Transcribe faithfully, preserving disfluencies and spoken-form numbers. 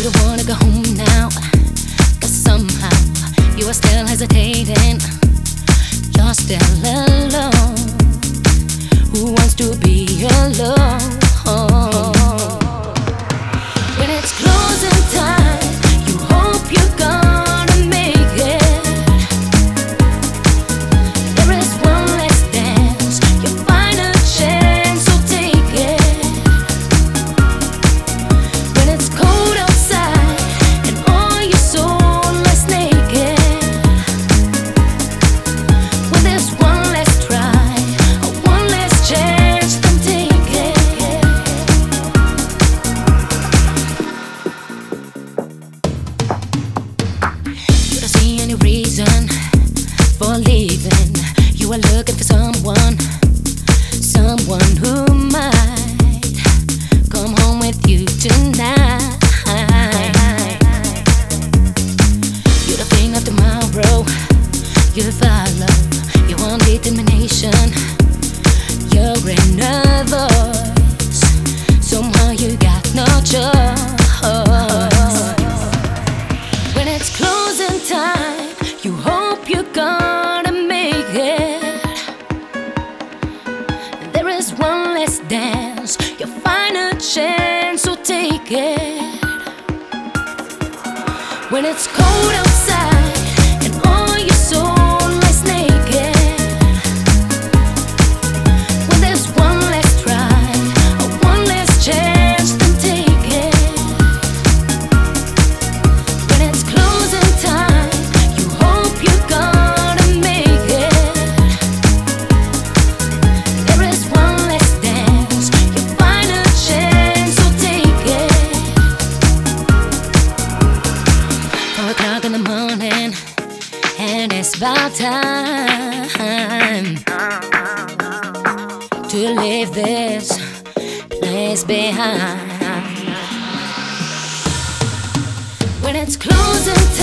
don't wanna go home now, 'cause somehow you are still hesitating. You're still alone. Who wants to be alone? When it's closing time, you hope you're gonna make it. There is one last dance, your final chance, so take it. When it's cold outside and all your soul is naked, when there's one last try, or one last chance, then take it. You don't see any reason for leaving. You are looking for someone, someone who might come home with you tonight. You don't think of tomorrow, you follow your own determination. You're in a voice, somehow you got no choice. When it's closing time, you hope you're gonna make it. There is one last dance, your final chance, so take it. When it's cold outside and all your soul is naked, when there's one last try, or one last chance, then take it. When it's closing time, you hope you're gonna make it. There is one last dance, your final chance, so take it. Four o'clock in the morning, and it's about time to leave this place behind. When it's closing time,